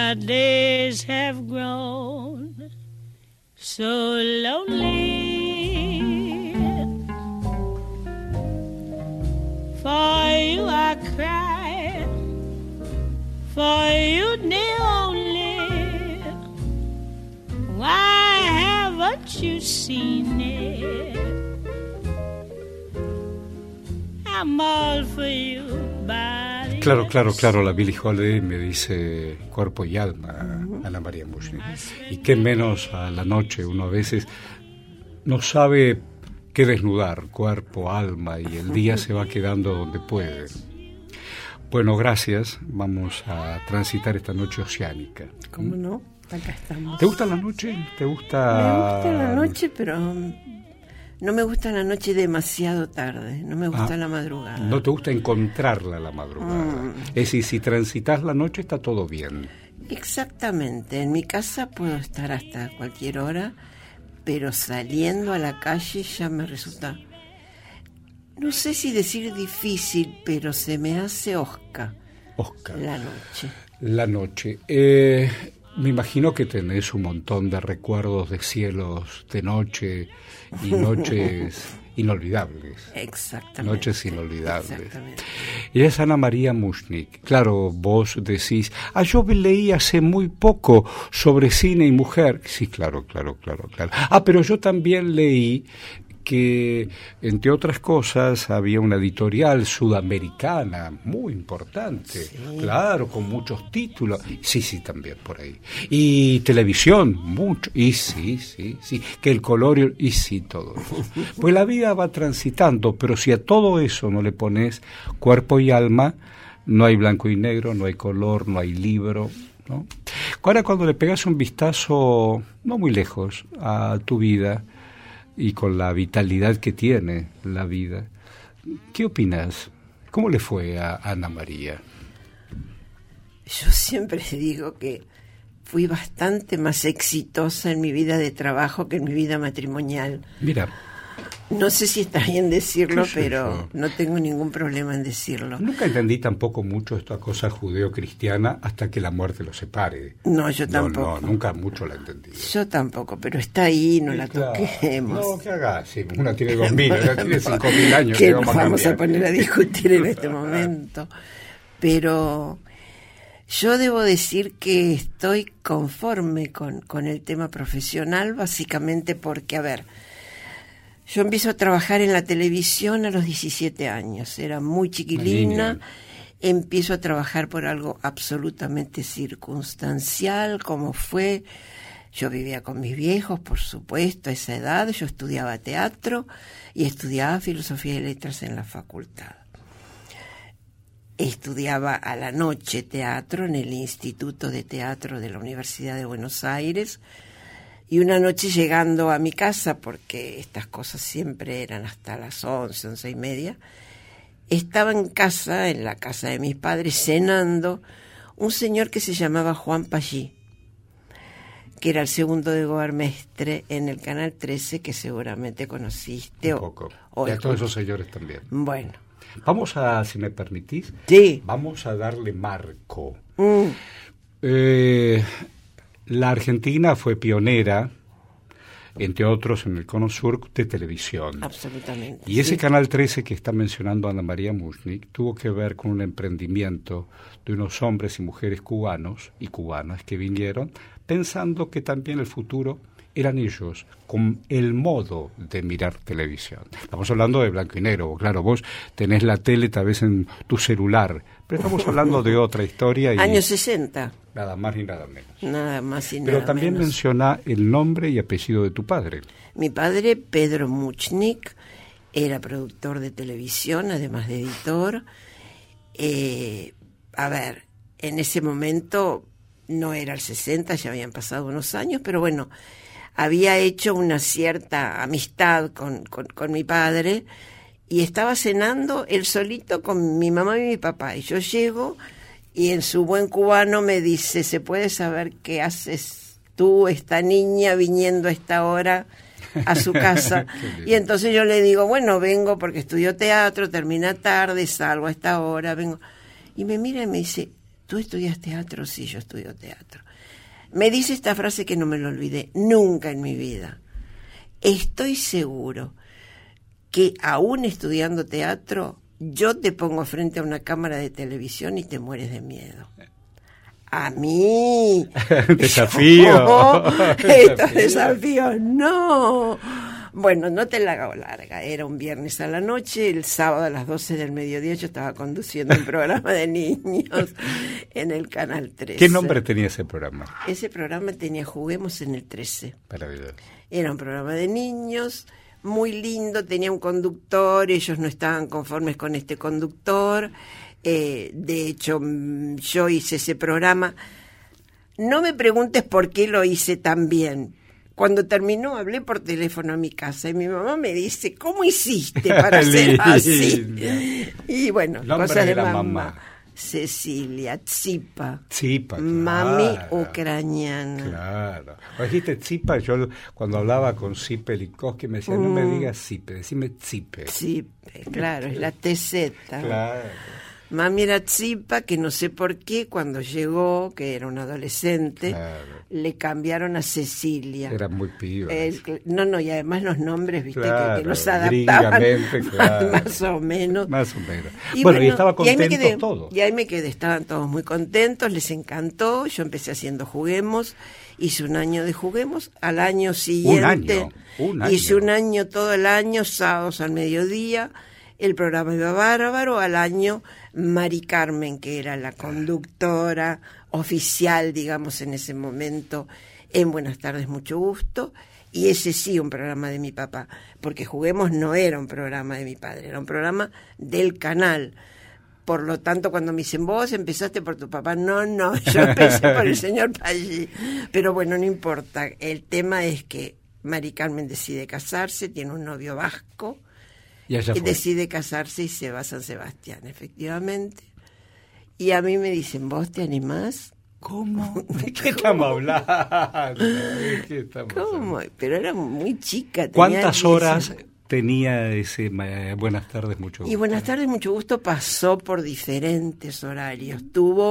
my days have grown so lonely. For you I cry, for you the only. Why haven't you seen it? I'm all for you, body. Claro, la Billie Holiday me dice cuerpo y alma, Ana María Mushnick. Y qué menos a la noche, uno a veces no sabe qué desnudar, cuerpo, alma, y el día se va quedando donde puede. Bueno, gracias, vamos a transitar esta noche oceánica. ¿Cómo no? Acá estamos. ¿Te gusta la noche? ¿Te gusta? Me gusta la noche, pero no me gusta la noche demasiado tarde, no me gusta la madrugada. ¿No te gusta encontrarla a la madrugada? Es decir, si transitas la noche está todo bien. Exactamente, en mi casa puedo estar hasta cualquier hora, pero saliendo a la calle ya me resulta, no sé si decir difícil, pero se me hace osca. La noche. Me imagino que tenés un montón de recuerdos de cielos de noche y noches inolvidables. Exactamente. Noches inolvidables. Exactamente. Y es Ana María Mushnick. Claro, vos decís, yo leí hace muy poco sobre cine y mujer. Sí, claro. Pero yo también leí que, entre otras cosas, había una editorial sudamericana muy importante, sí. Claro, con muchos títulos, sí, también por ahí, y televisión, mucho, y sí, que el color, y sí, todo eso. Pues la vida va transitando, pero si a todo eso no le pones cuerpo y alma, no hay blanco y negro, no hay color, no hay libro, ¿no? Ahora, cuando le pegas un vistazo, no muy lejos, a tu vida, y con la vitalidad que tiene la vida, ¿qué opinas? ¿Cómo le fue a Ana María? Yo siempre digo que fui bastante más exitosa en mi vida de trabajo que en mi vida matrimonial. Mira. No sé si está bien decirlo, pero no tengo ningún problema en decirlo. Nunca entendí tampoco mucho esta cosa judeo-cristiana hasta que la muerte los separe. No, yo tampoco. No, nunca mucho la entendí. Yo tampoco, pero está ahí, no la toquemos. No, ¿qué hagas? Sí, una tiene 2.000, otra tiene 5.000 años. Que nos vamos a poner a discutir en este momento. Pero yo debo decir que estoy conforme con el tema profesional, básicamente porque, a ver, yo empiezo a trabajar en la televisión a los 17 años, era muy chiquilina, empiezo a trabajar por algo absolutamente circunstancial, como fue, yo vivía con mis viejos, por supuesto, a esa edad, yo estudiaba teatro y estudiaba filosofía y letras en la facultad. Estudiaba a la noche teatro en el Instituto de Teatro de la Universidad de Buenos Aires. Y una noche llegando a mi casa, porque estas cosas siempre eran hasta las 11:30, estaba en casa, en la casa de mis padres, cenando, un señor que se llamaba Juan Pallí, que era el segundo de Gobermestre en el Canal 13, que seguramente conociste. Un poco. Y a todos esos señores también. Bueno. Vamos a, si me permitís, sí. Vamos a darle marco. La Argentina fue pionera, entre otros, en el Cono Sur de televisión. Absolutamente. Y ese Canal 13 que está mencionando Ana María Mushnick tuvo que ver con un emprendimiento de unos hombres y mujeres cubanos y cubanas que vinieron pensando que también el futuro eran ellos, con el modo de mirar televisión. Estamos hablando de blanco y negro. Claro, vos tenés la tele tal vez en tu celular, pero estamos hablando de otra historia. Años 60. Nada más ni nada menos. Nada más y nada menos. Pero también menciona el nombre y apellido de tu padre. Mi padre, Pedro Mushnick, era productor de televisión, además de editor. A ver, en ese momento no era el 60, ya habían pasado unos años, pero bueno, había hecho una cierta amistad con mi padre y estaba cenando él solito con mi mamá y mi papá. Y yo llego y en su buen cubano me dice, ¿se puede saber qué haces tú, esta niña, viniendo a esta hora a su casa? Y entonces yo le digo, bueno, vengo porque estudio teatro, termina tarde, salgo a esta hora, vengo. Y me mira y me dice, ¿tú estudias teatro? Sí, yo estudio teatro. Me dice esta frase que no me lo olvidé nunca en mi vida. Estoy seguro que aún estudiando teatro, yo te pongo frente a una cámara de televisión y te mueres de miedo. A mí. Desafío. Estos desafíos, no. Bueno, no te la hago larga. Era un viernes a la noche, el sábado a las 12 del mediodía yo estaba conduciendo un programa de niños en el Canal 13. ¿Qué nombre tenía ese programa? Ese programa tenía Juguemos en el 13. Maravilloso. Era un programa de niños, muy lindo, tenía un conductor, ellos no estaban conformes con este conductor. De hecho, yo hice ese programa. No me preguntes por qué lo hice tan bien. Cuando terminó, hablé por teléfono a mi casa y mi mamá me dice, ¿cómo hiciste para ser así? Y bueno, cosas de mamá. Cecilia, Tsipa. Tsipa, claro. Mami ucraniana. Claro. O dijiste Tsipa, yo cuando hablaba con Tsipe Likovsky me decía, no me digas Tsipe, decime Tsipe. Tsipe, claro, es la TZ. Claro. Mami era Tsipa, que no sé por qué, cuando llegó, que era un adolescente, claro, le cambiaron a Cecilia. Era muy piba. No, y además los nombres, viste, claro, que los adaptaban claro, más o menos. Más o menos. Y bueno, y estaba contento todo. Y ahí me quedé, estaban todos muy contentos, les encantó. Yo empecé haciendo Juguemos, hice un año de Juguemos, al año siguiente un año. Hice un año, todo el año, sábados al mediodía. El programa iba bárbaro. Al año, Mari Carmen, que era la conductora oficial, digamos, en ese momento, en Buenas tardes, mucho gusto. Y ese sí, un programa de mi papá, porque Juguemos no era un programa de mi padre, era un programa del canal. Por lo tanto, cuando me dicen, vos empezaste por tu papá, no, yo empecé por el señor Pallí. Pero bueno, no importa. El tema es que Mari Carmen decide casarse, tiene un novio vasco, y decide casarse y se va a San Sebastián, efectivamente. Y a mí me dicen, ¿vos te animás? ¿Cómo? ¿De qué estamos hablando? ¿De qué estamos ¿Cómo? hablando? Pero era muy chica. ¿Cuántas horas tenía ese Buenas tardes, mucho gusto? Y Buenas tardes, mucho gusto pasó por diferentes horarios.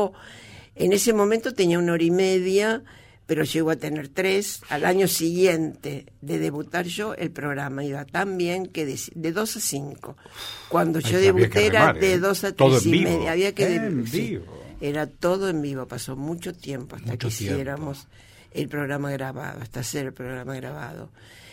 En ese momento tenía 1 hora y media, pero llegó a tener 3. Al año siguiente de debutar yo, el programa iba tan bien que de 2 a 5. Cuando yo debuté era de 2 a 3 y media. Había que en vivo. Era todo en vivo. Pasó mucho tiempo hasta que hiciéramos el programa grabado, hasta hacer el programa grabado.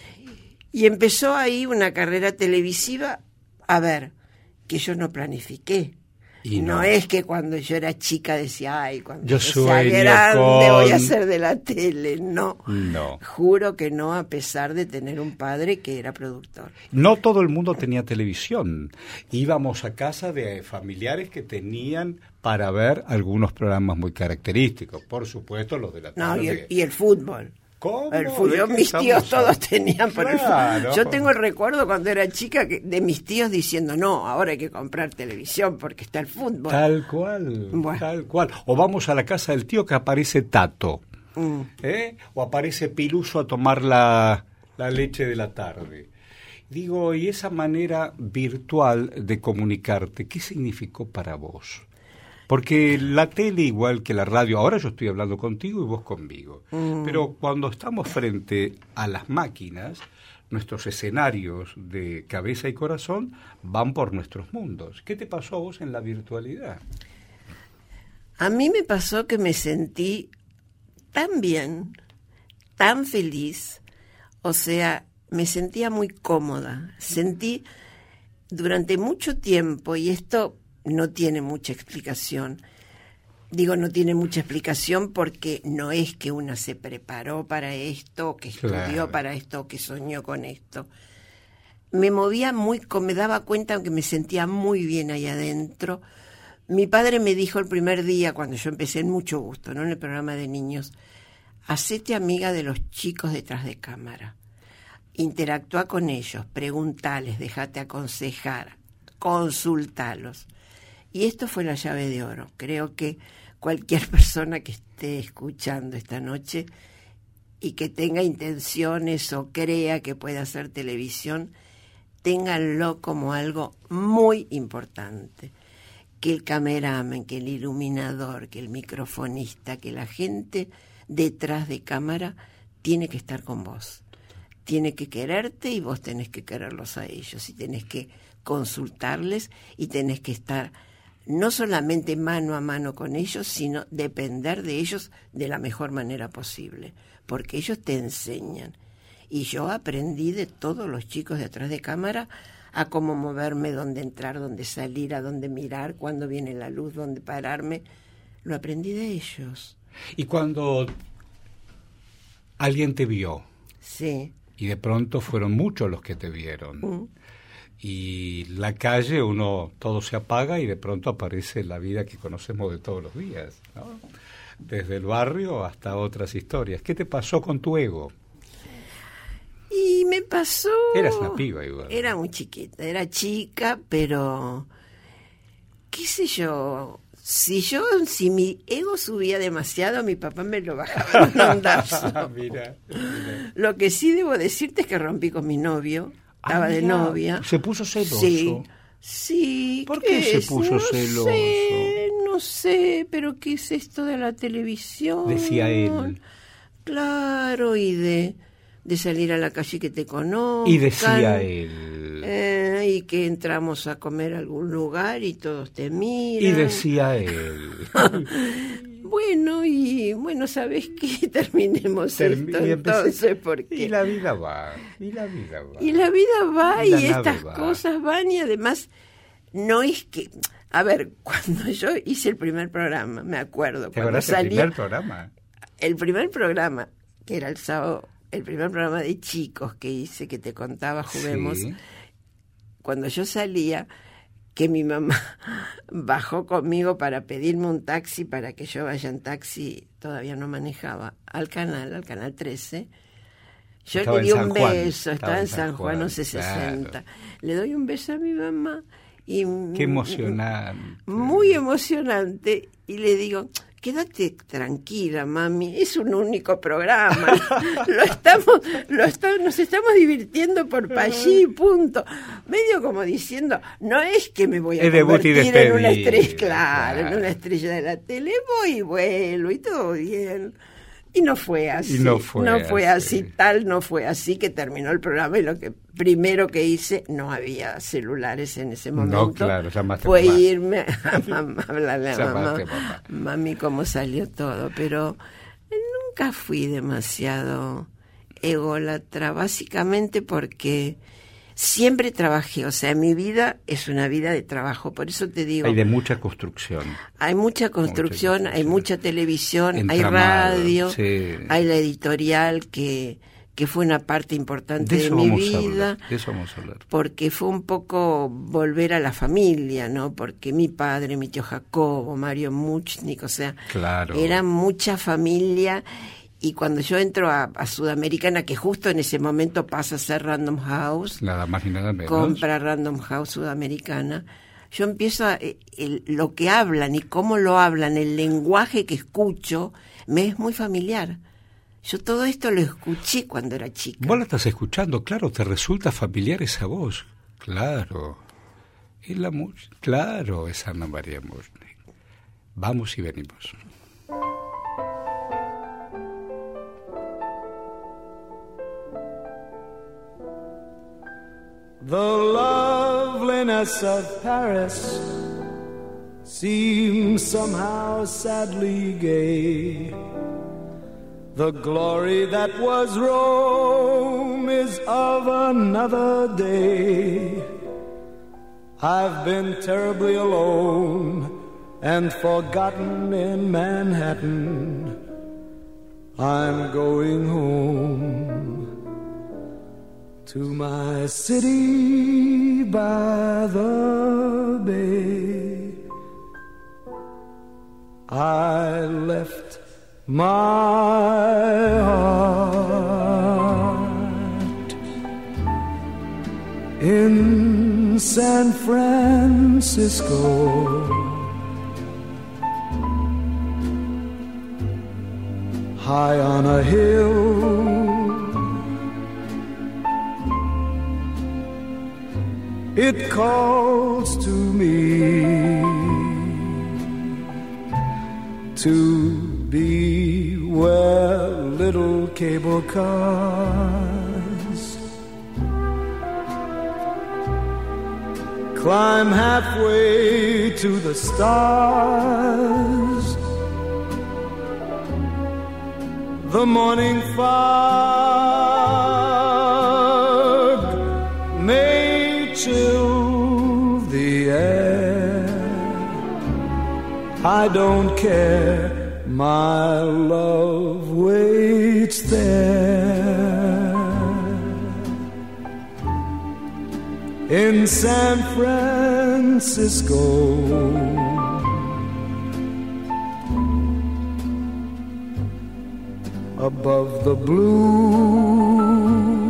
Y empezó ahí una carrera televisiva, a ver, que yo no planifiqué. Y no es que cuando yo era chica decía, ay, cuando yo sea grande voy a ser de la tele. No. Juro que no, a pesar de tener un padre que era productor. No todo el mundo tenía televisión. Íbamos a casa de familiares que tenían para ver algunos programas muy característicos. Por supuesto, los de la tarde. Y el fútbol. ¿Cómo? El fútbol, mis tíos todos tenían por el fútbol. Yo tengo el recuerdo cuando era chica de mis tíos diciendo, no, ahora hay que comprar televisión porque está el fútbol. Tal cual, tal cual. O vamos a la casa del tío que aparece Tato, o aparece Piluso a tomar la leche de la tarde. Digo, y esa manera virtual de comunicarte, ¿qué significó para vos? Porque la tele, igual que la radio, ahora yo estoy hablando contigo y vos conmigo, pero cuando estamos frente a las máquinas, nuestros escenarios de cabeza y corazón van por nuestros mundos. ¿Qué te pasó a vos en la virtualidad? A mí me pasó que me sentí tan bien, tan feliz, o sea, me sentía muy cómoda. Sentí durante mucho tiempo, y esto no tiene mucha explicación. Digo, no tiene mucha explicación porque no es que una se preparó para esto, que estudió para esto, que soñó con esto. Me movía me daba cuenta que me sentía muy bien ahí adentro. Mi padre me dijo el primer día, cuando yo empecé en Mucho Gusto, ¿no?, en el programa de niños, hacete amiga de los chicos detrás de cámara. Interactúa con ellos, preguntales, déjate aconsejar, consultalos. Y esto fue la llave de oro. Creo que cualquier persona que esté escuchando esta noche y que tenga intenciones o crea que puede hacer televisión, ténganlo como algo muy importante. que el cameraman, que el iluminador, que el microfonista, que la gente detrás de cámara tiene que estar con vos. Tiene que quererte y vos tenés que quererlos a ellos y tenés que consultarles y tenés que estar no solamente mano a mano con ellos, sino depender de ellos de la mejor manera posible, porque ellos te enseñan. Y yo aprendí de todos los chicos de atrás de cámara a cómo moverme, dónde entrar, dónde salir, a dónde mirar, cuándo viene la luz, dónde pararme. Lo aprendí de ellos. Y cuando alguien te vio, sí, y de pronto fueron muchos los que te vieron, y la calle todo se apaga y de pronto aparece la vida que conocemos de todos los días, ¿no? Desde el barrio hasta otras historias. ¿Qué te pasó con tu ego? Y me pasó... Eras una piba igual. Era muy chiquita, era chica, pero... qué sé yo... Si mi ego subía demasiado, mi papá me lo bajaba en un ondazo. Mira. Lo que sí debo decirte es que rompí con mi novio. Estaba de novia. ¿Se puso celoso? Sí. ¿Por qué se puso celoso? No sé, pero ¿qué es esto de la televisión? Decía él. Claro, y de salir a la calle y que te conozcan. Y decía él. Y que entramos a comer a algún lugar y todos te miran. Y decía él. Bueno, ¿sabes qué? Terminemos esto entonces, porque... Y la vida va. Y estas cosas van, y además no es que... A ver, cuando yo hice el primer programa, me acuerdo, cuando salía... ¿El primer programa? El primer programa, que era el sábado, el primer programa de chicos que hice, que te contaba, Juguemos, sí. Cuando yo salía, que mi mamá bajó conmigo para pedirme un taxi, para que yo vaya en taxi, todavía no manejaba, al canal 13, yo le di un beso, estaba en San Juan, 1160, claro. Le doy un beso a mi mamá, y qué emocionante. Muy emocionante, y le digo... Quédate tranquila, mami, es un único programa, nos estamos divirtiendo por allí, punto. Medio como diciendo, no es que me voy a convertir en una estrella, claro, en una estrella de la tele, voy y vuelo y todo bien. Y no fue así, no fue así, que terminó el programa, y lo que primero que hice, no había celulares en ese momento, no, claro, fue irme a hablarle a mamá, mami, cómo salió todo, pero nunca fui demasiado ególatra, básicamente porque siempre trabajé, o sea, mi vida es una vida de trabajo, por eso te digo... Hay de mucha construcción. Hay mucha construcción, hay mucha televisión, entramado, hay radio, sí. Hay la editorial que fue una parte importante de mi vida. De eso vamos a hablar. Porque fue un poco volver a la familia, ¿no? Porque mi padre, mi tío Jacobo, Mario Muchnik, o sea, claro. Era mucha familia... Y cuando yo entro a Sudamericana, que justo en ese momento pasa a ser Random House, nada más ni nada menos, compra Random House Sudamericana, yo empiezo lo que hablan y cómo lo hablan, el lenguaje que escucho, me es muy familiar. Yo todo esto lo escuché cuando era chica. Vos la estás escuchando, claro, te resulta familiar esa voz, claro. Claro, es Ana María Muchnik. Vamos y venimos. The loveliness of Paris seems somehow sadly gay. The glory that was Rome is of another day. I've been terribly alone and forgotten in Manhattan. I'm going home to my city by the bay. I left my heart in San Francisco, high on a hill. It calls to me. to be where little cable cars climb halfway to the stars. The morning fog may chill the air. I don't care, my love waits there. In San Francisco, above the blue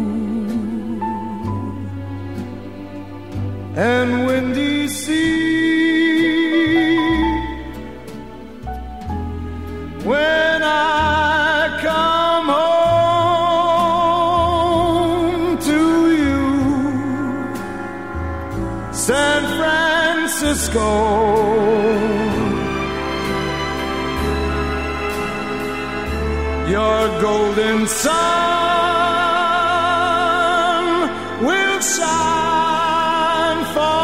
and windy sea, when I come home to you, San Francisco, your golden sun will shine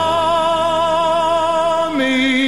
for me.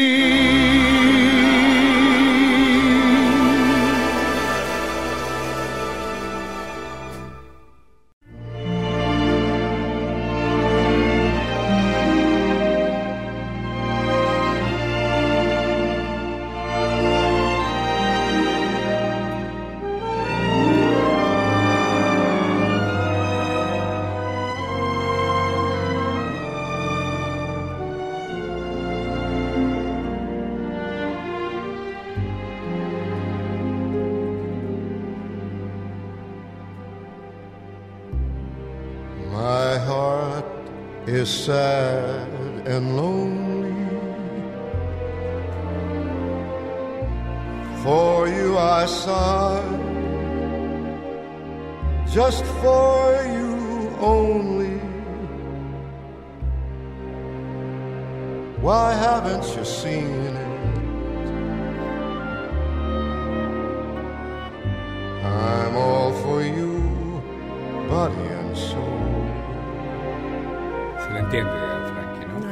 My heart is sad and lonely. For you I sigh, just for you only. Why haven't you seen it? I'm all for you, body and soul. Se le entiende, Frankie, ¿no?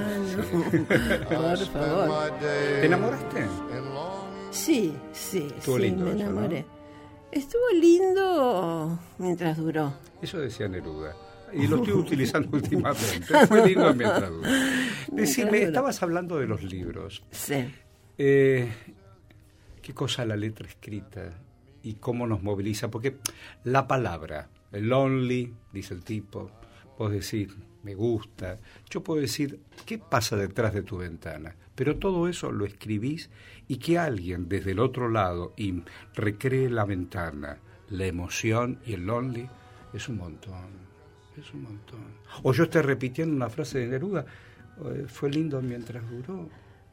Por favor. ¿Te enamoraste? Sí, Estuvo lindo me eso, enamoré. ¿no? Estuvo lindo mientras duró. Eso decía Neruda. Y lo estoy utilizando últimamente. Fue lindo mientras duró. Decime, estabas hablando de los libros. Sí. ¿Qué cosa la letra escrita y cómo nos moviliza? Porque la palabra, el lonely, dice el tipo, vos decís, me gusta. Yo puedo decir, ¿qué pasa detrás de tu ventana? Pero todo eso lo escribís y que alguien desde el otro lado y recree la ventana, la emoción y el lonely, es un montón. Es un montón. O yo estoy repitiendo una frase de Neruda, fue lindo mientras duró.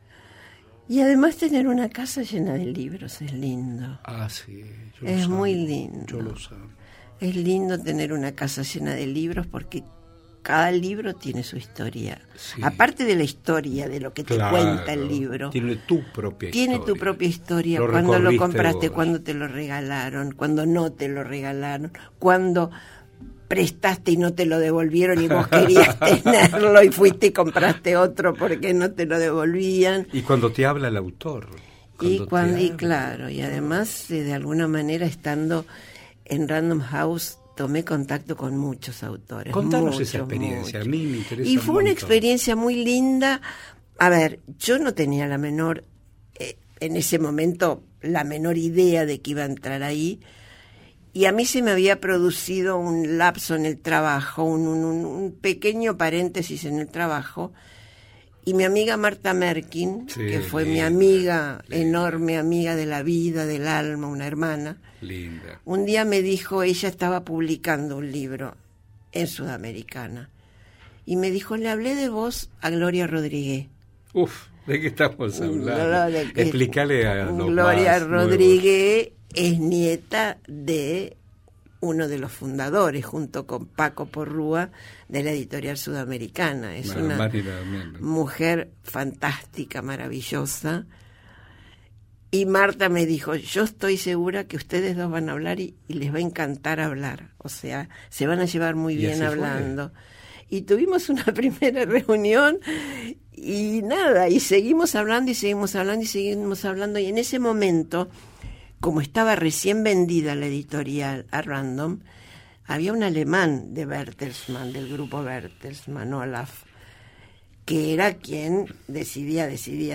Y además tener una casa llena de libros es lindo. Ah, sí. Es muy lindo. Yo lo sé. Es lindo tener una casa llena de libros porque cada libro tiene su historia. Sí. Aparte de la historia, de lo que te cuenta el libro. Tiene tu propia historia. Tiene tu propia historia. Lo cuando lo recorriste compraste, vos. cuando te lo regalaron, cuando no te lo regalaron, cuando prestaste y no te lo devolvieron y vos querías tenerlo y fuiste y compraste otro porque no te lo devolvían. Y cuando te habla el autor. Y claro, y además de alguna manera estando en Random House tomé contacto con muchos autores. Contanos esa experiencia, a mí me interesa. Y fue una experiencia muy linda. A ver, yo no tenía la menor, en ese momento, la menor idea de que iba a entrar ahí. Y a mí se me había producido un lapso en el trabajo, un pequeño paréntesis en el trabajo. Y mi amiga Marta Merkin, sí, que fue linda, mi amiga, linda, enorme amiga de la vida, del alma, una hermana, linda. Un día me dijo, ella estaba publicando un libro en Sudamericana. Y me dijo, le hablé de vos a Gloria Rodríguez. Uf, ¿de qué estamos hablando? Explícale a los Gloria más Rodríguez es nieta de uno de los fundadores, junto con Paco Porrúa, de la editorial Sudamericana. Es una mujer fantástica, maravillosa. Y Marta me dijo, yo estoy segura que ustedes dos van a hablar y les va a encantar hablar. O sea, se van a llevar muy bien hablando. Y tuvimos una primera reunión y nada, y seguimos hablando y seguimos hablando y seguimos hablando. Y en ese momento, como estaba recién vendida la editorial a Random, había un alemán de Bertelsmann, del grupo Bertelsmann, Olaf, que era quien decidía.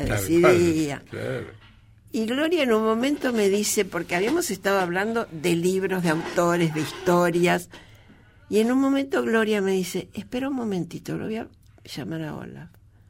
Claro. Y Gloria en un momento me dice, porque habíamos estado hablando de libros, de autores, de historias, y en un momento Gloria me dice, espera un momentito, lo voy a llamar a Olaf.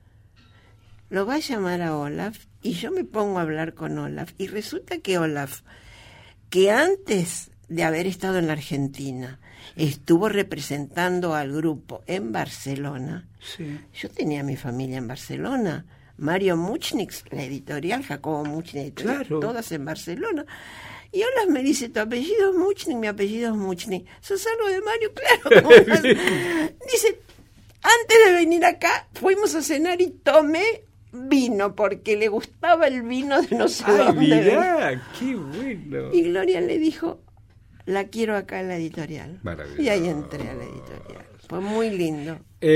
Lo va a llamar a Olaf y yo me pongo a hablar con Olaf. Y resulta que Olaf, que antes de haber estado en la Argentina, estuvo representando al grupo en Barcelona. Sí. Yo tenía mi familia en Barcelona. Mario Muchnik, la editorial, Jacobo Muchnik, claro, todas en Barcelona. Y Olaf me dice, tu apellido es Muchnik, mi apellido es Muchnik. ¿Sos algo de Mario? Claro. ¿Cómo vas? Dice, antes de venir acá, fuimos a cenar y tomé vino, porque le gustaba el vino de no sé dónde. Mirá, qué bueno. Y Gloria le dijo, la quiero acá en la editorial. Maravilloso. Y ahí entré a la editorial. Fue muy lindo.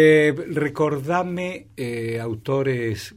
Recordame autores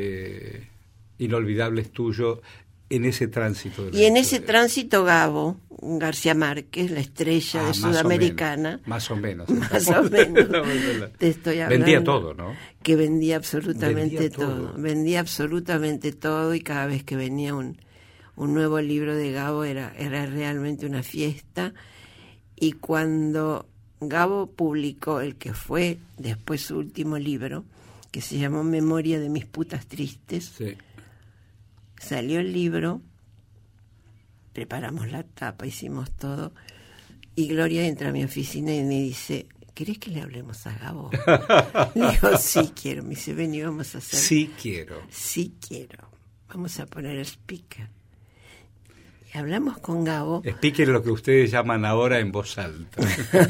inolvidables tuyos en ese tránsito. Y en ese tránsito Gabo García Márquez, la estrella de Sudamericana. Más o menos. Más o menos. Te estoy hablando. Vendía todo, ¿no? Que vendía absolutamente todo. Vendía absolutamente todo, y cada vez que venía un nuevo libro de Gabo era realmente una fiesta. Y cuando Gabo publicó el que fue después su último libro, que se llamó Memoria de mis putas tristes, sí, salió el libro, preparamos la tapa, hicimos todo, y Gloria entra a mi oficina y me dice, ¿querés que le hablemos a Gabo? Le digo, sí quiero. Me dice, ven y vamos a hacer. Sí quiero. Sí quiero. Vamos a poner el speaker. Y hablamos con Gabo. Speaker es lo que ustedes llaman ahora en voz alta.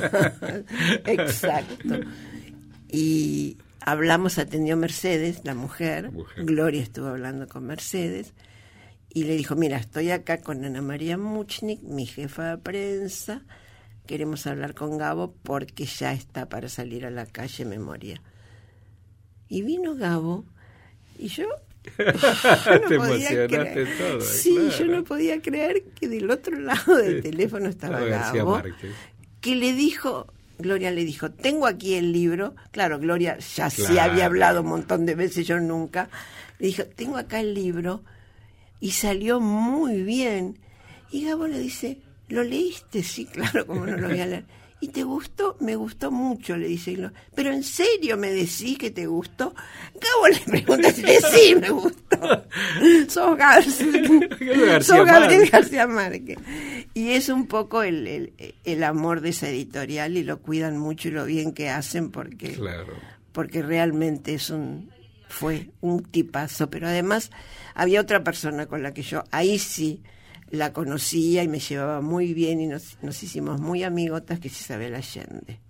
Exacto. Y atendió Mercedes, la mujer. Gloria estuvo hablando con Mercedes y le dijo, mira, estoy acá con Ana María Muchnik, mi jefa de prensa, queremos hablar con Gabo porque ya está para salir a la calle Memoria. Y vino Gabo y yo no te podía emocionaste todo. Sí, claro. yo no podía creer que del otro lado del teléfono estaba Gabo, que le dijo... Gloria le dijo, tengo aquí el libro. Claro, Gloria ya sí había hablado un montón de veces, yo nunca. Le dijo, tengo acá el libro. Y salió muy bien. Y Gabo le dice, ¿lo leíste? Sí, claro, como no lo voy a leer. ¿Y te gustó? Me gustó mucho, le dice Gloria. ¿Pero en serio me decís que te gustó? Gabo le pregunta si sí, me gustó. Sos Gabriel García Márquez. Y es un poco el amor de esa editorial, y lo cuidan mucho y lo bien que hacen, porque realmente fue un tipazo. Pero además había otra persona con la que yo ahí sí la conocía y me llevaba muy bien, y nos hicimos muy amigotas, que es Isabel Allende.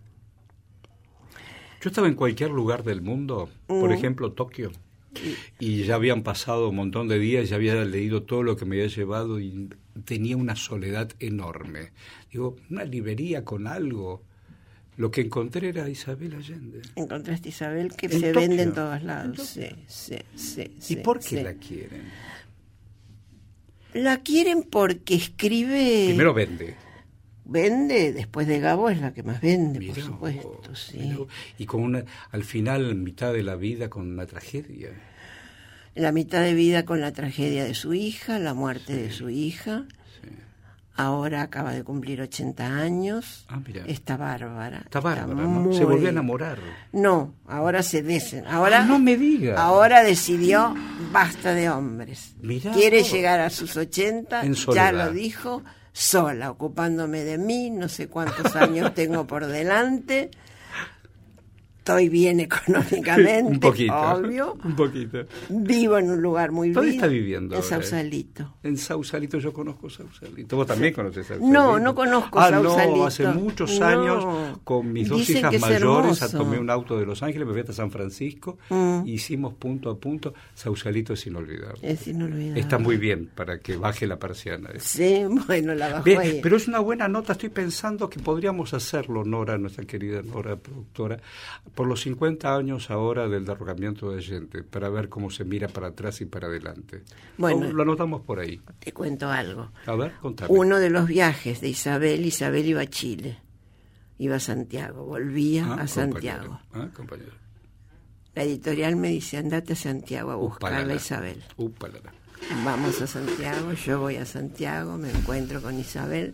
Yo estaba en cualquier lugar del mundo, por ejemplo Tokio, y ya habían pasado un montón de días, ya había leído todo lo que me había llevado y tenía una soledad enorme. Digo, una librería con algo. Lo que encontré era Isabel Allende. Encontraste Isabel, que se vende en todos lados. Sí. ¿Y por qué la quieren? La quieren porque escribe... Primero vende. Vende, después de Gabo es la que más vende, Mirá, por supuesto, sí. Y con al final, mitad de la vida, con una tragedia. La mitad de vida con la tragedia de su hija, la muerte de su hija. Sí. Ahora acaba de cumplir 80 años. Mira. Está bárbara. Está bárbara, ¿no? Se volvió a enamorar. No, ahora ahora no me diga. Ahora decidió, basta de hombres. Mirá, quiere llegar a sus 80, ya lo dijo, sola, ocupándome de mí, no sé cuántos años tengo por delante. estoy bien económicamente, un poquito, obvio. Un poquito. Vivo en un lugar muy ¿Dónde lindo. está viviendo En ahora? Sausalito. En Sausalito, yo conozco Sausalito. ¿Vos también conoces Sausalito? No conozco Sausalito. No, hace muchos años, con mis dos Dicen hijas que es mayores, hermoso. tomé un auto de Los Ángeles, me fui hasta San Francisco, hicimos punto a punto. Sausalito es inolvidable. Es inolvidable. Está muy bien para que baje la persiana. Sí, bueno, la bajó Bien, ahí. pero es una buena nota, estoy pensando que podríamos hacerlo, Nora, nuestra querida Nora, productora, por los 50 años ahora del derrocamiento de Allende, para ver cómo se mira para atrás y para adelante. Bueno, Lo anotamos por ahí. te cuento algo. A ver, contame. Uno de los viajes de Isabel iba a Chile, iba a Santiago, volvía a Santiago. Compañero. La editorial me dice, andate a Santiago a buscarla Upalala. Isabel. Upalala. Vamos a Santiago, yo voy a Santiago, me encuentro con Isabel,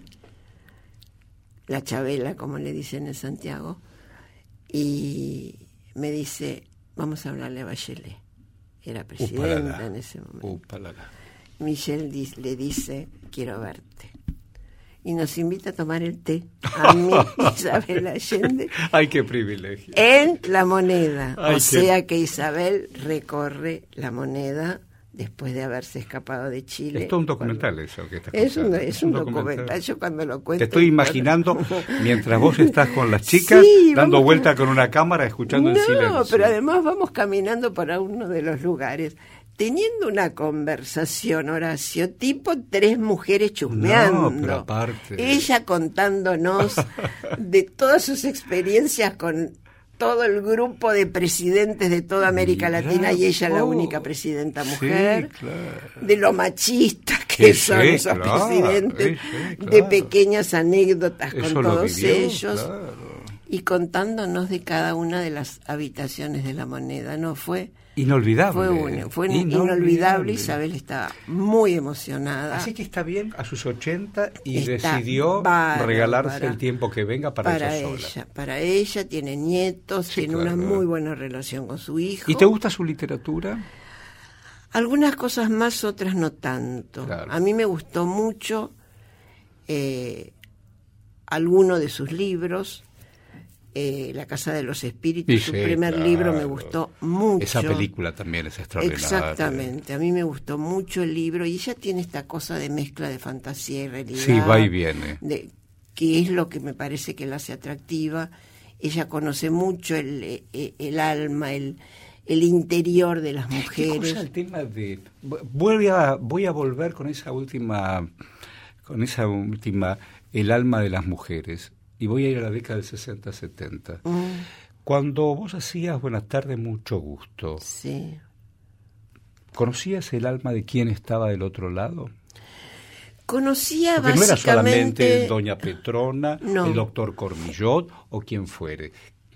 la Chabela, como le dicen en Santiago, y me dice, vamos a hablarle a Bachelet. Era presidenta Upalala. en ese momento. Upalala. Michelle le dice, quiero verte. Y nos invita a tomar el té, a mí, Isabel Allende, Ay, qué privilegio. en La Moneda. Ay, O sea que Isabel recorre La Moneda después de haberse escapado de Chile. Es todo un documental eso que estás Es contando. un documental. Yo cuando lo cuento... Te estoy imaginando mientras vos estás con las chicas, Sí, dando vamos- vuelta con una cámara, escuchando en silencio. No, pero además vamos caminando por uno de los lugares, teniendo una conversación, Horacio, tipo 3 mujeres chusmeando. No, pero aparte... Ella contándonos de todas sus experiencias con todo el grupo de presidentes de toda América Mirá Latina y ella la vos. única presidenta mujer. Sí, claro. De lo machistas que Sí, son sí, esos claro, presidentes, sí, de claro. pequeñas anécdotas Eso con lo todos vivió, ellos claro. y contándonos de cada una de las habitaciones de La Moneda. No fue Inolvidable. fue inolvidable. Isabel estaba muy emocionada. Así que está bien a sus 80 y Está decidió bárbara. regalarse el tiempo que venga para ella sola. Para ella, tiene nietos, Sí, tiene claro. una muy buena relación con su hijo. ¿Y te gusta su literatura? Algunas cosas más, otras no tanto. Claro. A mí me gustó mucho alguno de sus libros. La Casa de los Espíritus, su Sí, primer claro. libro me gustó mucho. Esa película también es extraordinaria. Exactamente, a mí me gustó mucho el libro y ella tiene esta cosa de mezcla de fantasía y realidad. Sí, va y viene. Que es lo que me parece que la hace atractiva. Ella conoce mucho el alma, el interior de las ¿Qué mujeres. cosa el tema de... Voy a volver con esa última, el alma de las mujeres. Y voy a ir a la década del 60-70. Cuando vos hacías Buenas tardes, mucho gusto, Sí. ¿conocías el alma de quién estaba del otro lado? Conocía Porque no era solamente básicamente... doña Petrona, No. el doctor Cormillot o quien fuere.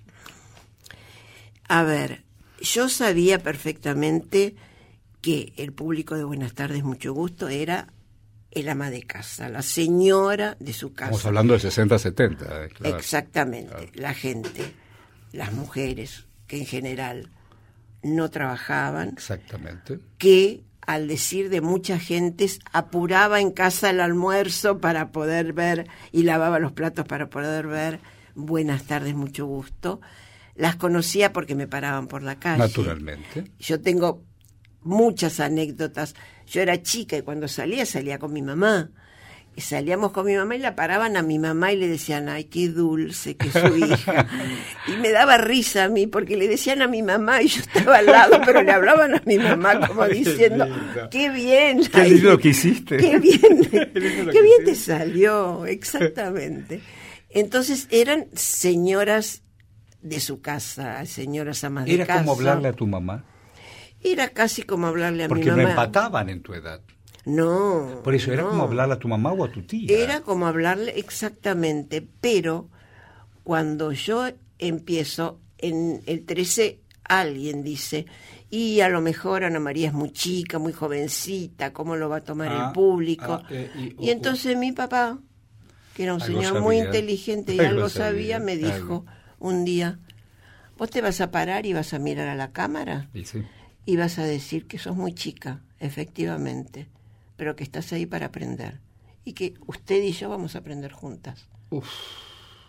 A ver, yo sabía perfectamente que el público de Buenas tardes, mucho gusto era el ama de casa, la señora de su casa. Estamos hablando de 60-70. Claro. Exactamente, Claro. la gente, las mujeres que en general no trabajaban, Exactamente. que al decir de muchas gentes apuraba en casa el almuerzo para poder ver y lavaba los platos para poder ver Buenas tardes, mucho gusto. Las conocía porque me paraban por la calle. Naturalmente. Yo tengo muchas anécdotas. Yo era chica y cuando salía con mi mamá. Y salíamos con mi mamá y la paraban a mi mamá y le decían, ay, qué dulce que es su hija. Y me daba risa a mí porque le decían a mi mamá y yo estaba al lado, pero le hablaban a mi mamá como Ay, qué diciendo, linda. qué bien. Qué ay, lindo que hiciste. Qué bien, Qué lindo lo qué que bien te hiciste. salió, exactamente. Entonces eran señoras de su casa, señoras amas de Era casa. como hablarle a tu mamá. Era casi como hablarle a Porque mi mamá. no empataban en tu edad. No. Por eso era no. como hablarle a tu mamá o a tu tía. Era como hablarle exactamente, pero cuando yo empiezo en el 13, alguien dice, y a lo mejor Ana María es muy chica, muy jovencita, ¿cómo lo va a tomar el público? Y entonces mi papá, que era un Algo señor muy sabía. inteligente y Algo algo sabía, sabía, me dijo un día, vos te vas a parar y vas a mirar a la cámara Y sí. y vas a decir que sos muy chica, efectivamente, pero que estás ahí para aprender y que usted y yo vamos a aprender juntas.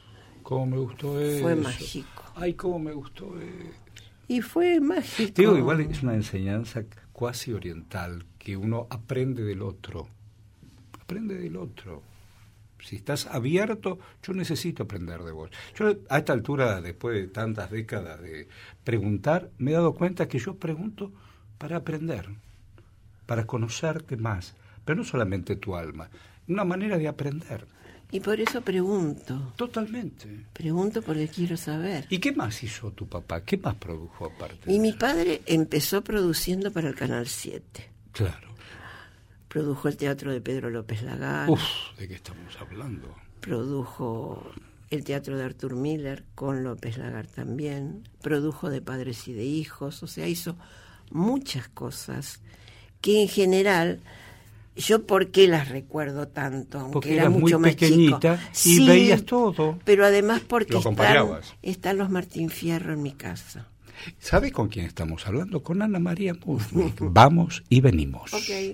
cómo me gustó eso. Fue mágico. Ay, cómo me gustó eso. Y fue mágico. Digo, igual es una enseñanza cuasi oriental, que uno aprende del otro. Aprende del otro. Si estás abierto, yo necesito aprender de vos. Yo a esta altura, después de tantas décadas de preguntar, me he dado cuenta que yo pregunto para aprender, para conocerte más, pero no solamente tu alma, una manera de aprender. Y por eso pregunto. Totalmente. Pregunto porque quiero saber. ¿Y qué más hizo tu papá? ¿Qué más produjo aparte? Y mi padre empezó produciendo para el Canal 7. Claro. Produjo el teatro de Pedro López Lagar. Uf, ¿de qué estamos hablando? Produjo el teatro de Arthur Miller con López Lagar también. Produjo de Padres y de Hijos. O sea, hizo muchas cosas que en general... Yo por qué las recuerdo tanto, aunque porque era eras mucho muy más pequeñita chico. Y Sí, veías todo. Pero además porque Lo están los Martín Fierro en mi casa. ¿Sabe con quién estamos hablando? Con Ana María Mushnick. Vamos y venimos. Ok.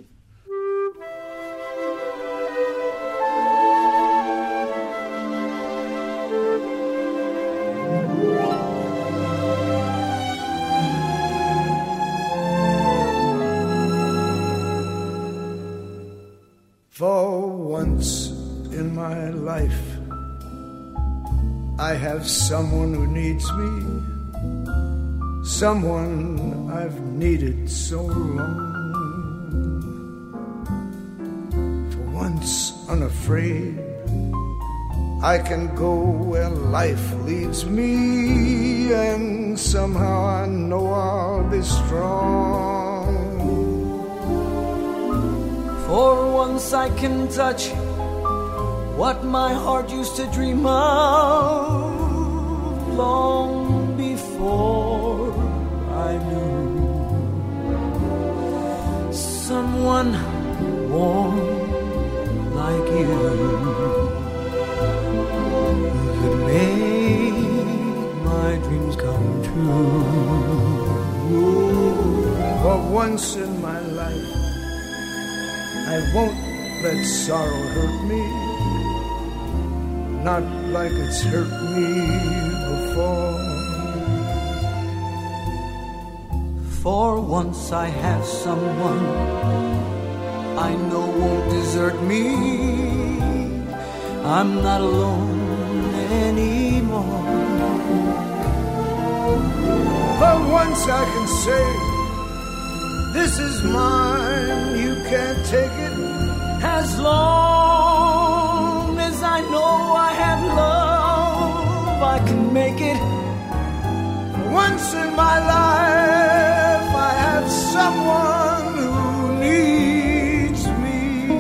For once in my life, I have someone who needs me, someone I've needed so long. For once unafraid, I can go where life leads me, and somehow I know I'll be strong. For once I can touch what my heart used to dream of long before I knew. Someone warm like you could make my dreams come true. For once in my life, I won't let sorrow hurt me, not like it's hurt me before. For once I have someone I know won't desert me. I'm not alone anymore. For once I can say, this is mine, you can't take it. As long as I know I have love, I can make it. Once in my life, I have someone who needs me.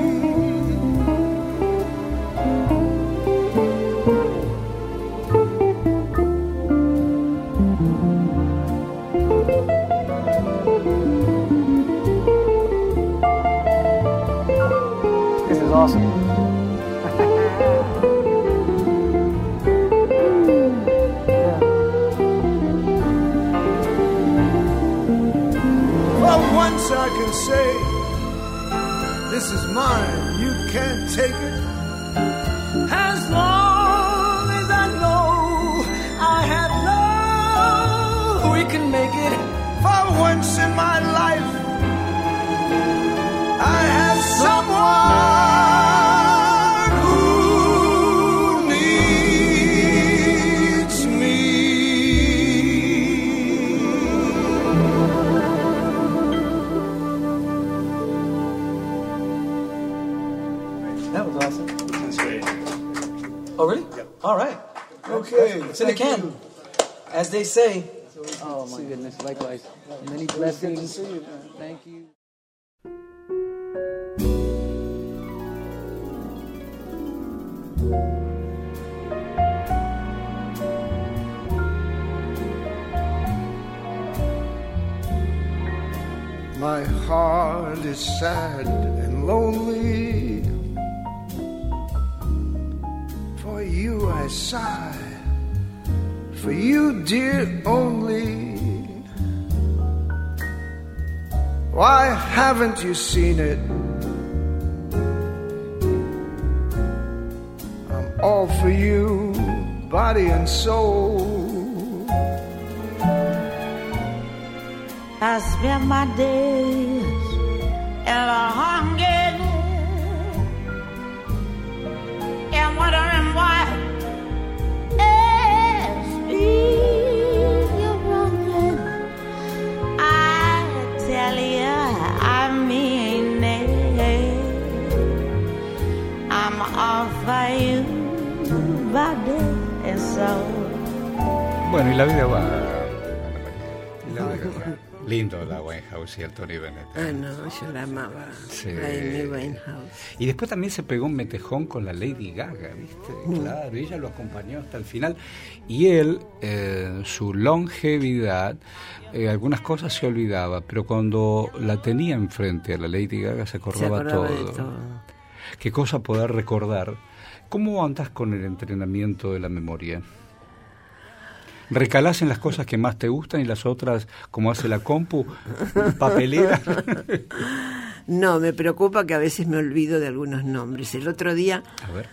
This is awesome. For once I can say, this is mine, you can't take it. As long as I know I have love, we can make it. For once in my life, I have someone who needs me. That was awesome. That's great. Oh, really? Yep. All right. Okay. It's in the can. As they say. Oh my goodness, likewise. Many blessings. Thank you. My heart is sad and lonely. For you I sigh, for you, dear, only. Why haven't you seen it? I'm all for you, body and soul. I spend my days in a hungry and wondering why you're wrong. I tell you, I mean it. I'm all for you, body and soul. Bueno, y la vida va. Lindo la Winehouse y el Tony Bennett. Ah, no, yo la amaba. Sí. La Amy Winehouse. Y después también se pegó un metejón con la Lady Gaga, ¿viste? Claro, ella lo acompañó hasta el final. Y él, su longevidad, algunas cosas se olvidaba, pero cuando la tenía enfrente a la Lady Gaga se acordaba de todo. todo. Qué cosa poder recordar. ¿Cómo andás con el entrenamiento de la memoria? ¿Recalás en las cosas que más te gustan y las otras, como hace la compu, papelera? No, me preocupa que a veces me olvido de algunos nombres. El otro día, A ver.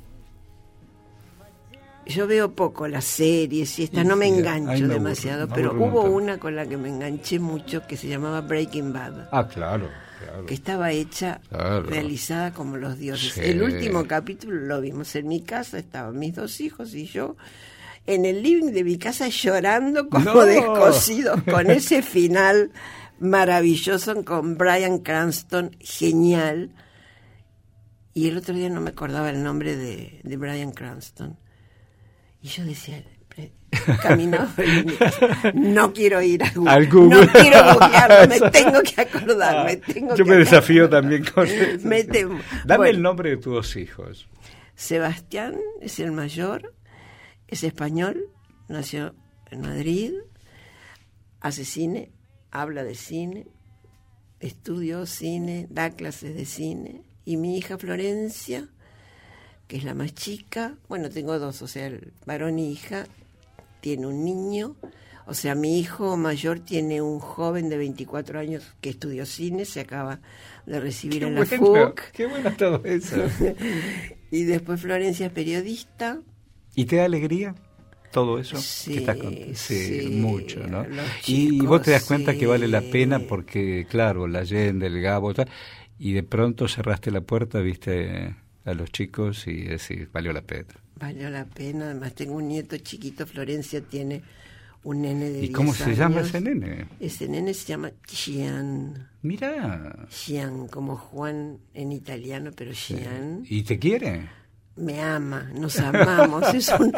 yo veo poco las series y estas, no me engancho Ay, me demasiado, aburre, pero me aburre un hubo montón. una con la que me enganché mucho que se llamaba Breaking Bad. Ah, claro. Que estaba hecha, Claro. realizada como los dioses. Sí. El último capítulo lo vimos en mi casa, estaban mis dos hijos y yo en el living de mi casa llorando como No. descosidos con ese final maravilloso con Bryan Cranston, genial. Y el otro día no me acordaba el nombre de Bryan Cranston. Y yo decía, caminaba por mi casa, no quiero ir a Al Google, Google. no quiero googlearlo, me tengo que acordar, Yo me desafío también con eso. Me temo. Dame Bueno. el nombre de tus dos hijos. Sebastián es el mayor, es español, nació en Madrid, hace cine, habla de cine, estudió cine, da clases de cine. Y mi hija Florencia, que es la más chica, bueno, tengo dos, o sea, el varón y hija, tiene un niño, o sea, mi hijo mayor tiene un joven de 24 años que estudió cine, se acaba de recibir en la FUC. Qué bueno todo eso. Y después Florencia es periodista. ¿Y te da alegría todo eso? Sí, Que estás con- sí, mucho, ¿no? los Y chicos, vos te das cuenta sí. que vale la pena porque, claro, la Allende, el Gabo, tal, y de pronto cerraste la puerta, viste a los chicos y decís, valió la pena. Valió la pena, además tengo un nieto chiquito, Florencia tiene un nene de 10 ¿Y cómo se llama años. ese nene? Ese nene se llama Gian. Mirá. Gian, como Juan en italiano, pero Gian. ¿Y te quiere? Me ama, nos amamos, es un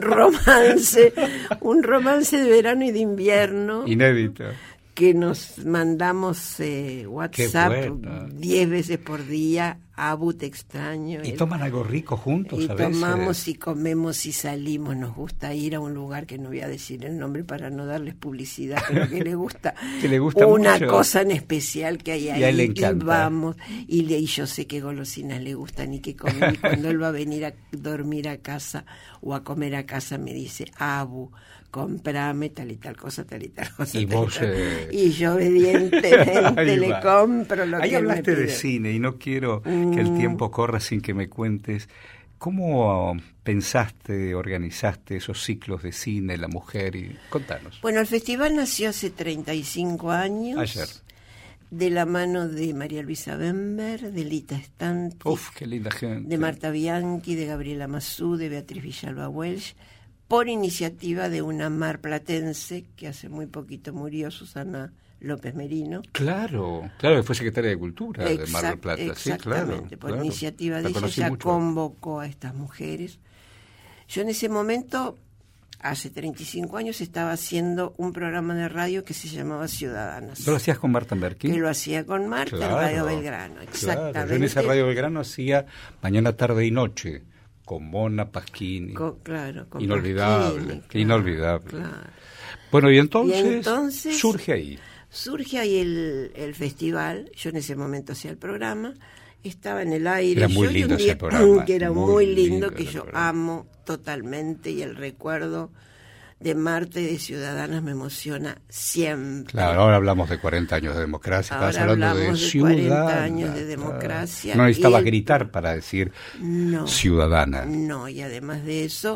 romance de verano y de invierno Inédito. que nos mandamos WhatsApp Qué bueno. 10 veces por día. Abu, te extraño. ¿Y Él- toman algo rico juntos y a veces? tomamos y comemos y salimos. Nos gusta ir a un lugar que no voy a decir el nombre para no darles publicidad, pero que le gusta, Que le gusta una mucho. cosa en especial que hay ahí. Y a él le encanta. Y vamos, y yo sé qué golosinas le gustan y qué comen. Y cuando él va a venir a dormir a casa o a comer a casa me dice, Abu, comprame tal y tal cosa, tal y tal cosa. Y tal vos, tal. Y yo obedientemente Ahí le va. compro lo Ahí que él me hablaste de pide. cine y no quiero que el tiempo corra sin que me cuentes cómo pensaste, organizaste esos ciclos de cine, la mujer, y contanos. Bueno, el festival nació hace 35 años. Ayer. De la mano de María Luisa Bember, de Lita Stanti, Uf, qué linda gente. de Marta Bianchi, de Gabriela Mazú, de Beatriz Villalba Welsh, por iniciativa de una marplatense que hace muy poquito murió, Susana López Merino. Claro, que fue secretaria de Cultura de Mar del Plata. Sí, claro. Exactamente, por claro. iniciativa de La ella, conocí ella mucho. convocó a estas mujeres. Yo en ese momento, hace 35 años, estaba haciendo un programa de radio que se llamaba Ciudadanas. ¿Tú lo hacías con Marta Berkin? Que lo hacía con Marta en Radio Belgrano, exactamente. Claro. Yo en esa Radio Belgrano hacía Mañana, Tarde y Noche con Mona Pasquini. Claro, con Inolvidable, Pasquini, qué inolvidable. claro. Bueno, y Y entonces entonces surge ahí. Surge ahí el festival. Yo en ese momento hacía el programa, estaba en el aire. Era muy Yo, y lindo un día ese programa, que era muy muy lindo lindo, que ese yo programa. amo totalmente, y el recuerdo de Marta y de Ciudadanas me emociona siempre. Claro, ahora hablamos de 40 años de democracia, Ahora estabas hablando de hablamos de ciudadana. 40 años de democracia. No necesitabas Y gritar para decir No. ciudadana. No, y además de eso,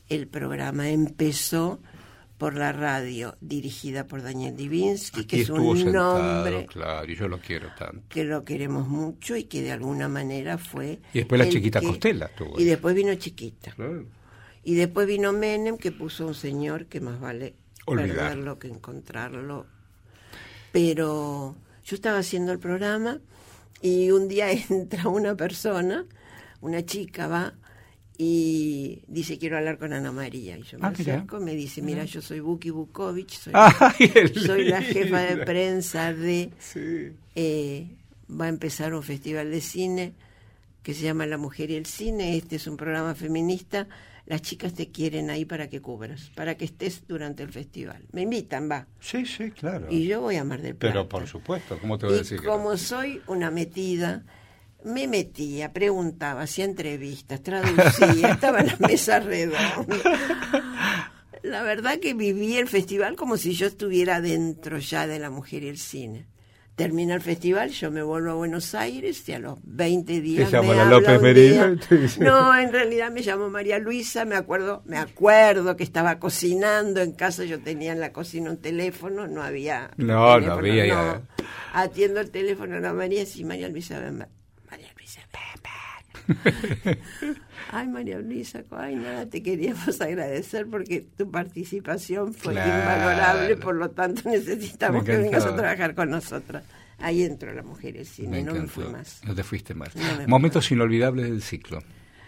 el programa empezó por la radio dirigida por Daniel Divinsky, Aquí que es estuvo un sentado, nombre claro, y yo lo quiero tanto. que lo queremos mucho y que de alguna manera fue... Y después la el Chiquita que- Costela estuvo. Y después vino Chiquita. Claro. Y después vino Menem, que puso un señor que más vale Olvidar. perderlo que encontrarlo. Pero yo estaba haciendo el programa y un día entra una persona, una chica va y dice, quiero hablar con Ana María. Y yo me mira. acerco, me dice, mira, yo soy Buki Vukovich, soy, Ay, qué soy la lindo. jefa de prensa de... Sí. va a empezar un festival de cine que se llama La Mujer y el Cine. Este es un programa feminista. Las chicas te quieren ahí para que cubras, para que estés durante el festival. Me invitan, va. Sí, sí, claro. Y yo voy a Mar del Plata. Pero por supuesto, ¿cómo te voy a Y decir que como no? soy una metida, me metía, preguntaba, hacía entrevistas, traducía, estaba en la mesa redonda. La verdad que viví el festival como si yo estuviera dentro ya de La Mujer y el Cine. Termina el festival, yo me vuelvo a Buenos Aires y a los 20 días Te llama me la habla López un Merino día. y te dice- No, en realidad me llamó María Luisa, me acuerdo que estaba cocinando en casa, yo tenía en la cocina un teléfono, no había No teléfono, había ya. Atiendo el teléfono a la María, sí, María Luisa, ven, María Luisa, ven. Ay, María Luisa, ay, nada, te queríamos agradecer porque tu participación fue Claro. invalorable, por lo tanto necesitamos Me que vengas a encantaba. trabajar con nosotras. Ahí entró La Mujer y el Cine, no me encantó. fui más. No te fuiste más. No me fui Momentos inolvidables del ciclo.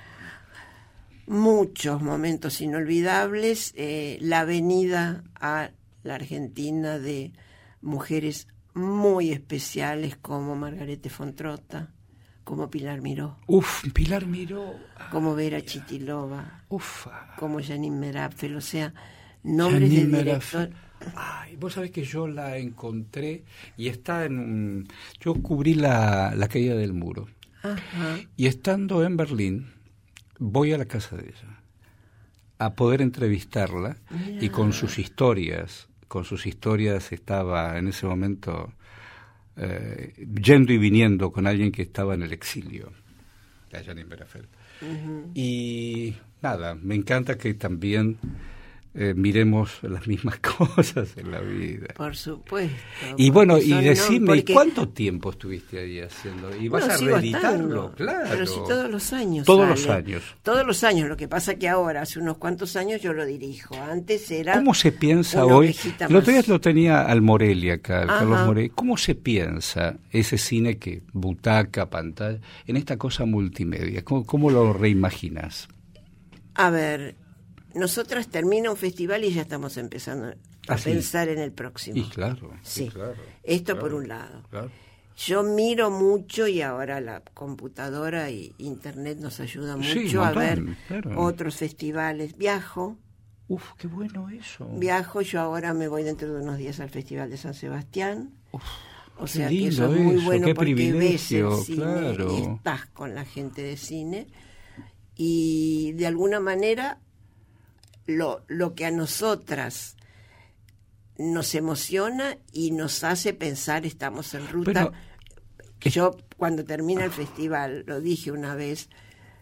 Muchos momentos inolvidables, la venida a la Argentina de mujeres muy especiales como Margarete Fontrota, como Pilar Miró, Uf, Pilar Miró. como Vera Chitilova, Ufa. como Janine Merapfel, o sea, nombres Janine de Merapfel. director. Ay, vos sabés que yo la encontré y está en un... Yo cubrí la caída del muro. Ajá. Y estando en Berlín, voy a la casa de ella a poder entrevistarla y con sus historias estaba en ese momento yendo y viniendo con alguien que estaba en el exilio, la Janine Merapfel. Y nada, me encanta que también miremos las mismas cosas en la vida. Por supuesto. Y bueno, porque y son decime, porque- ¿cuánto tiempo estuviste ahí haciendo? ¿Y vas Bueno, a sigo reeditarlo? estando, Claro. Pero sí, todos los años. Todos los sale. años. Todos los años. Lo que pasa que ahora, hace unos cuantos años, yo lo dirijo. Antes era. ¿Cómo se piensa una hoy? ovejita El otro día más. lo tenía al Morelli acá, al Ajá. Carlos Morelli. ¿Cómo se piensa ese cine que butaca, pantalla, en esta cosa multimedia? ¿Cómo lo reimaginas? A ver, nosotras termina un festival y ya estamos empezando a Ah, sí. pensar en el próximo. Y claro, Sí. claro. Esto claro, por un lado. claro. Yo miro mucho y ahora la computadora y internet nos ayuda mucho Sí, un a montón, ver claro. otros festivales. Viajo, Qué bueno eso. yo ahora me voy dentro de unos días al Festival de San Sebastián. O qué sea que lindo eso es muy eso, bueno qué porque ves el privilegio, cine claro. y estás con la gente de cine y de alguna manera lo que a nosotras nos emociona y nos hace pensar estamos en ruta. Pero- Yo cuando termina el festival, lo dije una vez,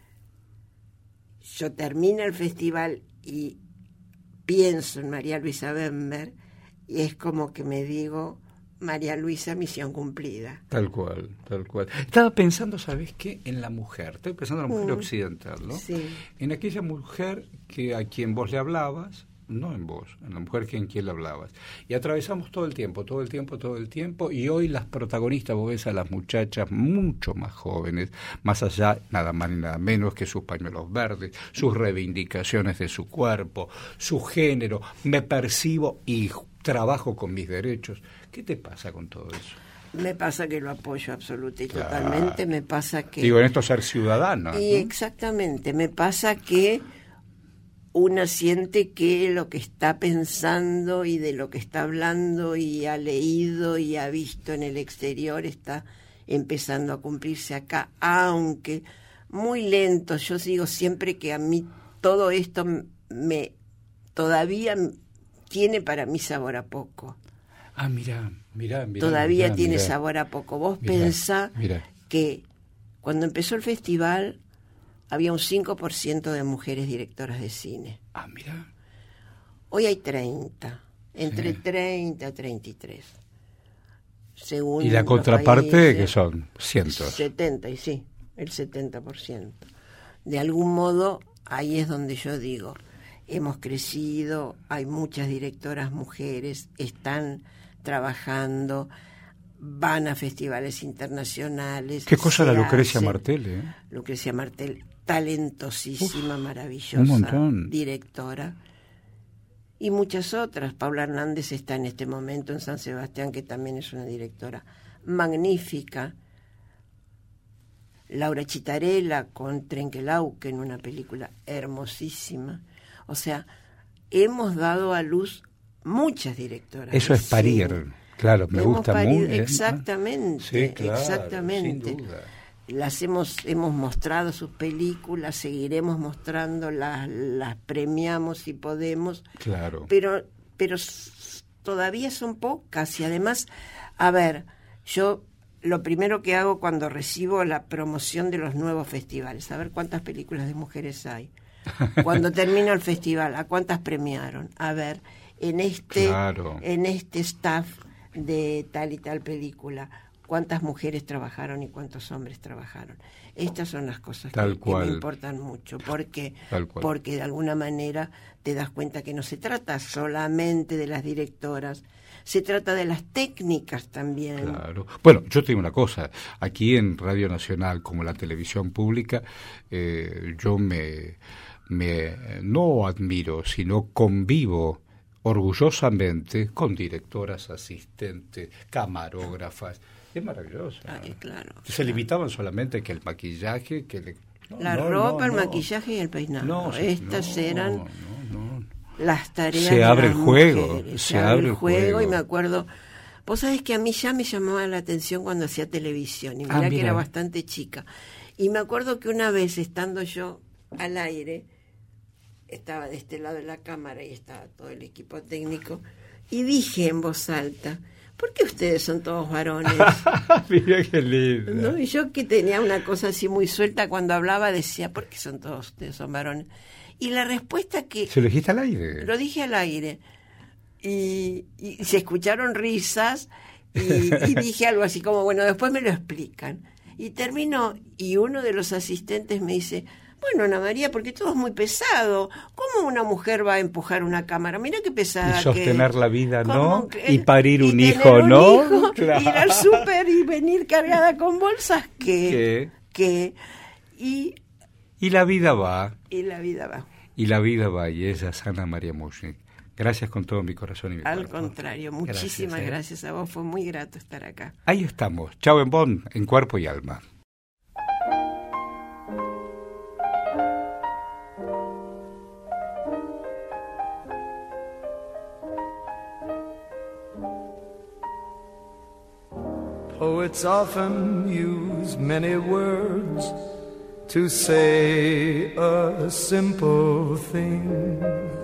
yo termino el festival y pienso en María Luisa Bember y es como que me digo, María Luisa, misión cumplida. Tal cual, tal cual. Estaba pensando, ¿sabes qué? En la mujer. Estoy pensando en la mujer occidental, ¿no? Sí. En aquella mujer a quien vos le hablabas, no en vos, en la mujer en quien le hablabas. Y atravesamos todo el tiempo, y hoy las protagonistas, vos ves a las muchachas mucho más jóvenes, más allá, nada más ni nada menos que sus pañuelos verdes, sus reivindicaciones de su cuerpo, su género, me percibo y trabajo con mis derechos. ¿Qué te pasa con todo eso? Me pasa que lo apoyo absoluta y Claro. totalmente, me pasa que... Digo, en esto ser ciudadana. Y ¿no? exactamente, me pasa que una siente que lo que está pensando y de lo que está hablando y ha leído y ha visto en el exterior está empezando a cumplirse acá, aunque muy lento. Yo digo siempre que a mí todo esto todavía tiene para mí sabor a poco. Ah, mira. Todavía tiene mirá. sabor a poco. Vos Mirá, pensá mirá. que cuando empezó el festival había un 5% de mujeres directoras de cine. Ah, mira. Hoy hay 30, entre 30 y 33. Según Y la los contraparte, países, que son cientos. 70, y sí, el 70%. De algún modo, ahí es donde yo digo, hemos crecido, hay muchas directoras mujeres, están trabajando, van a festivales internacionales. ¿Qué cosa la Lucrecia hace. Martel? Lucrecia Martel, talentosísima, maravillosa, un montón. directora. Y muchas otras. Paula Hernández está en este momento en San Sebastián, que también es una directora magnífica. Laura Chitarella con Trenquelauque en una película hermosísima. O sea, hemos dado a luz muchas directoras. Eso es parir. Claro, me gusta mucho. Exactamente, Sí, claro, exactamente. sin duda. Las hemos mostrado sus películas, seguiremos mostrando, las premiamos si podemos. Claro. Pero todavía son pocas y además, a ver, yo lo primero que hago cuando recibo la promoción de los nuevos festivales, a ver cuántas películas de mujeres hay. Cuando termina el festival, ¿a cuántas premiaron? A ver, en este staff de tal y tal película, cuántas mujeres trabajaron y cuántos hombres trabajaron. Estas son las cosas que me importan mucho, porque de alguna manera te das cuenta que no se trata solamente de las directoras, se trata de las técnicas también. Claro. Bueno, yo te digo una cosa, aquí en Radio Nacional, como la televisión pública, yo me no admiro, sino convivo orgullosamente con directoras, asistentes, camarógrafas. Es maravilloso. Ay, claro. Se limitaban solamente que el maquillaje, la ropa, el maquillaje y el peinado. Estas eran las tareas. Se abre el juego. Se abre el juego y me acuerdo. Vos sabés que a mí ya me llamaba la atención cuando hacía televisión y mirá que era bastante chica. Y me acuerdo que una vez estando yo al aire, estaba de este lado de la cámara y estaba todo el equipo técnico y dije en voz alta: ¿por qué ustedes son todos varones? Mira qué lindo. ¿No? Y yo, que tenía una cosa así muy suelta cuando hablaba, decía: ¿por qué son todos ustedes son varones? Y la respuesta que... ¿Se lo dijiste al aire? Lo dije al aire. Y se escucharon risas y dije algo así como, bueno, después me lo explican. Y terminó y uno de los asistentes me dice: bueno, Ana María, porque todo es muy pesado. ¿Cómo una mujer va a empujar una cámara? Mira qué pesada. Y sostener la vida, ¿no? Y parir un hijo, ¿no? Hijo, claro. Ir al súper y venir cargada con bolsas, y la vida va. Y la vida va. Y la vida va, y ella es Ana María Mushnick. Gracias con todo mi corazón y mi Al cuerpo. contrario, muchísimas gracias a vos. Fue muy grato estar acá. Ahí estamos. Chao en Bonn, en cuerpo y alma. Poets often use many words to say a simple thing.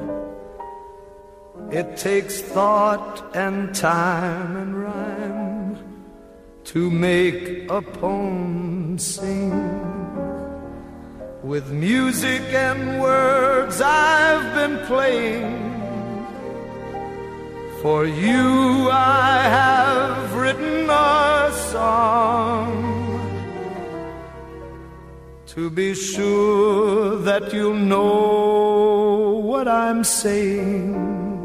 It takes thought and time and rhyme to make a poem sing. With music and words I've been playing. For you I have written a song, to be sure that you'll know what I'm saying.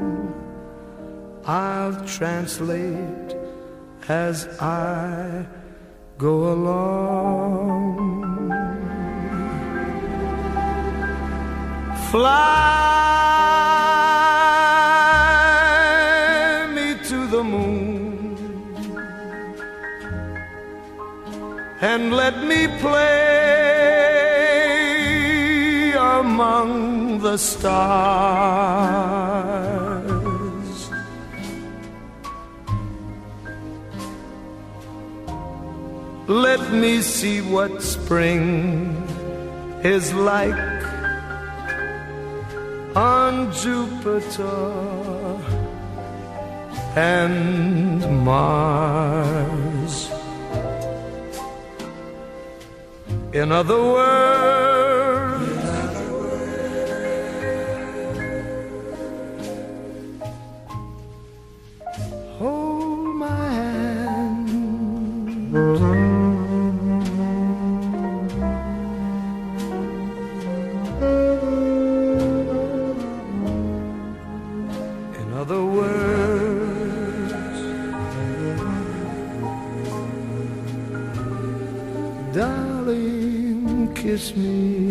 I'll translate as I go along. Fly me to the moon and let me play among the stars. Let me see what spring is like on Jupiter and Mars. In other words, darling, kiss me.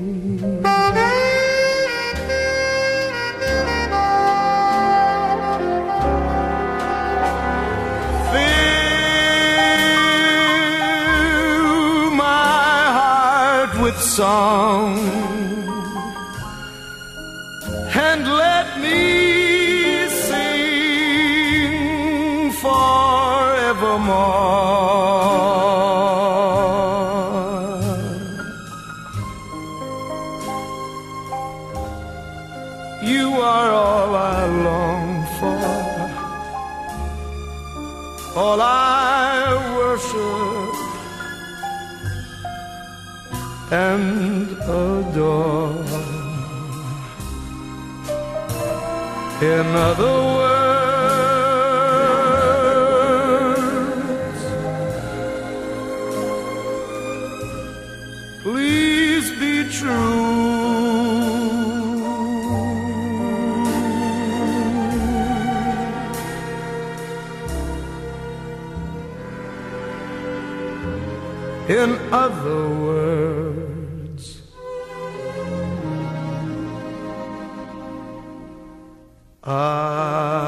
Fill my heart with song and let me sing forevermore. You are all I long for, all I worship and adore. In other words, please be true. In other words, I